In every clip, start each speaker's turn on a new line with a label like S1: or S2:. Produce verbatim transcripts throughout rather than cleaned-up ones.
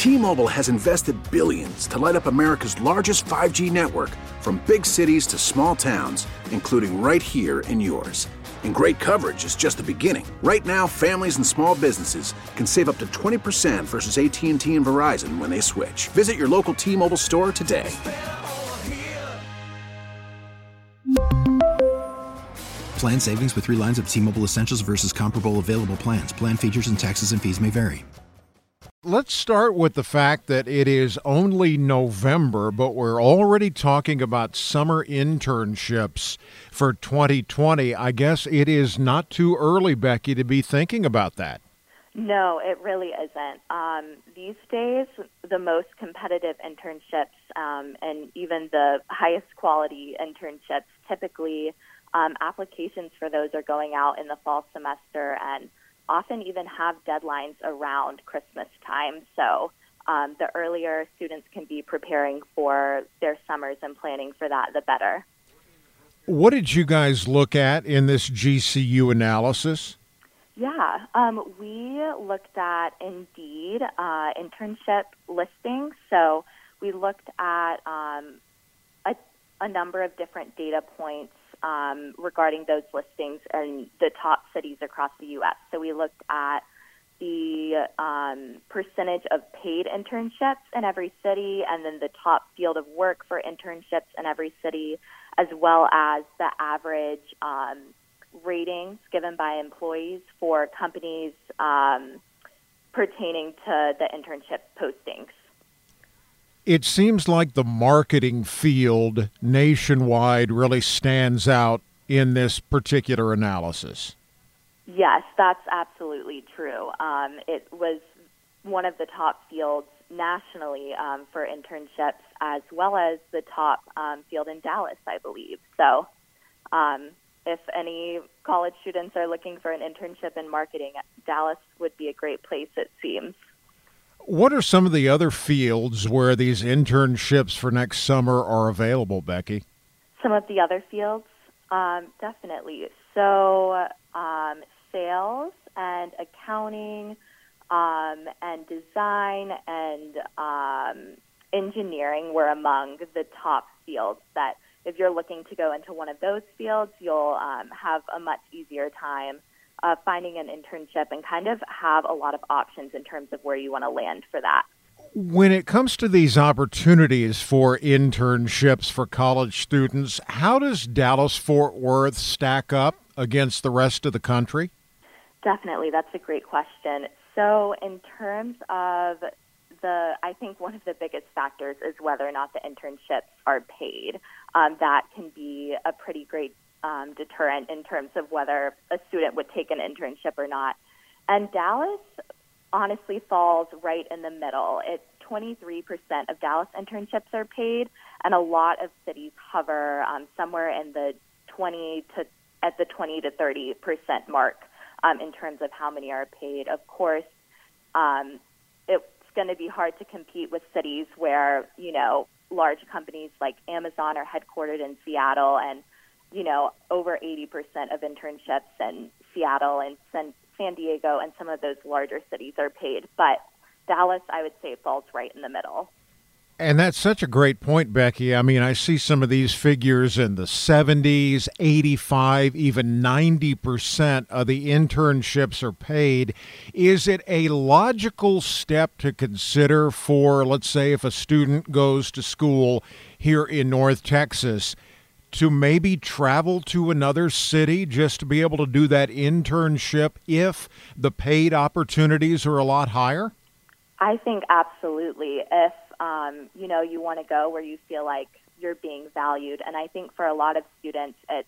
S1: T-Mobile has invested billions to light up America's largest five G network, from big cities to small towns, including right here in yours. And great coverage is just the beginning. Right now, families and small businesses can save up to twenty percent versus A T and T and Verizon when they switch. Visit your local T-Mobile store today.
S2: Plan savings with three lines of T-Mobile Essentials versus comparable available plans. Plan features and taxes and fees may vary.
S3: Let's start with the fact that it is only November, but we're already talking about summer internships for twenty twenty. I guess it is not too early, Becky, to be thinking about that.
S4: No, it really isn't. Um, these days, the most competitive internships um, and even the highest quality internships, typically um, applications for those are going out in the fall semester and often even have deadlines around Christmas time. So um, the earlier students can be preparing for their summers and planning for that, the better.
S3: What did you guys look at in this G C U analysis?
S4: Yeah, um, we looked at Indeed uh, internship listings. So we looked at um, a, a number of different data points Um, regarding those listings and the top cities across the U S. So we looked at the um, percentage of paid internships in every city and then the top field of work for internships in every city, as well as the average um, ratings given by employees for companies um, pertaining to the internship postings.
S3: It seems like the marketing field nationwide really stands out in this particular analysis.
S4: Yes, that's absolutely true. Um, it was one of the top fields nationally um, for internships, as well as the top um, field in Dallas, I believe. So um, if any college students are looking for an internship in marketing, Dallas would be a great place, it seems.
S3: What are some of the other fields where these internships for next summer are available, Becky?
S4: Some of the other fields, um, definitely. So um, sales and accounting um, and design and um, engineering were among the top fields that if you're looking to go into one of those fields, you'll um, have a much easier time Uh, finding an internship and kind of have a lot of options in terms of where you want to land for that.
S3: When it comes to these opportunities for internships for college students, how does Dallas-Fort Worth stack up against the rest of the country?
S4: Definitely. That's a great question. So in terms of the, I think one of the biggest factors is whether or not the internships are paid. Um, that can be a pretty great Um, deterrent in terms of whether a student would take an internship or not. And Dallas honestly falls right in the middle. It's twenty-three percent of Dallas internships are paid, and a lot of cities hover um, somewhere in the twenty to at the twenty to thirty percent mark um, in terms of how many are paid. Of course, um, it's going to be hard to compete with cities where, you know, large companies like Amazon are headquartered in Seattle, and you know, over eighty percent of internships in Seattle and San, San Diego and some of those larger cities are paid. But Dallas, I would say, falls right in the middle.
S3: And that's such a great point, Becky. I mean, I see some of these figures in the seventies, eighty-five, even ninety percent of the internships are paid. Is it a logical step to consider for, let's say, if a student goes to school here in North Texas, to maybe travel to another city just to be able to do that internship if the paid opportunities are a lot higher?
S4: I think absolutely. If, um, you know, you want to go where you feel like you're being valued. And I think for a lot of students, it's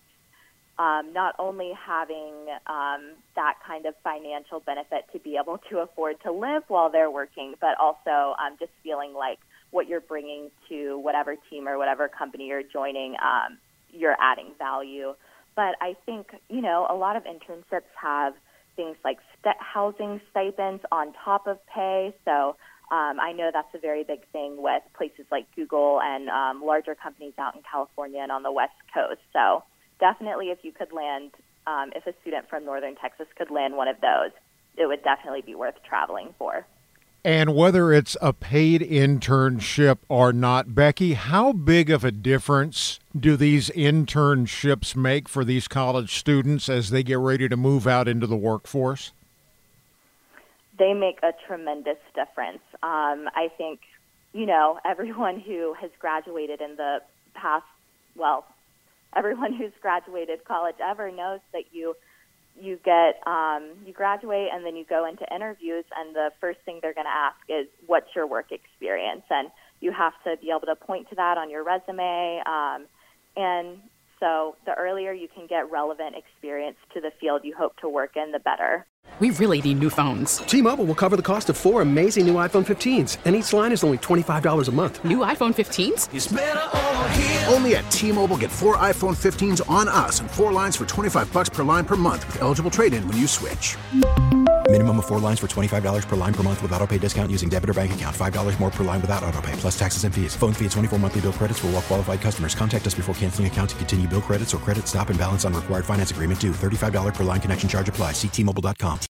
S4: um, not only having um, that kind of financial benefit to be able to afford to live while they're working, but also um, just feeling like what you're bringing to whatever team or whatever company you're joining, um, you're adding value. But I think, you know, a lot of internships have things like st- housing stipends on top of pay. So um, I know that's a very big thing with places like Google and um, larger companies out in California and on the West Coast. So definitely if you could land, um, if a student from Northern Texas could land one of those, it would definitely be worth traveling for.
S3: And whether it's a paid internship or not, Becky, how big of a difference do these internships make for these college students as they get ready to move out into the workforce?
S4: They make a tremendous difference. Um, I think, you know, everyone who has graduated in the past, well, everyone who's graduated college ever knows that you you get um, you graduate and then you go into interviews, and the first thing they're going to ask is, what's your work experience? And you have to be able to point to that on your resume. Um, and so the earlier you can get relevant experience to the field you hope to work in, the better.
S5: We really need new phones.
S6: T-Mobile will cover the cost of four amazing new iPhone fifteens, and each line is only twenty-five dollars a month.
S5: New iPhone fifteens?
S1: It's better over here. Only at T-Mobile, get four iPhone fifteens on us and four lines for twenty-five dollars per line per month with eligible trade-in when you switch.
S2: Minimum of four lines for twenty-five dollars per line per month with autopay discount using debit or bank account. five dollars more per line without autopay, plus taxes and fees. Phone fee at twenty-four monthly bill credits for well-qualified customers. Contact us before canceling account to continue bill credits or credit stop and balance on required finance agreement due. thirty-five dollars per line connection charge applies. See T Mobile dot com.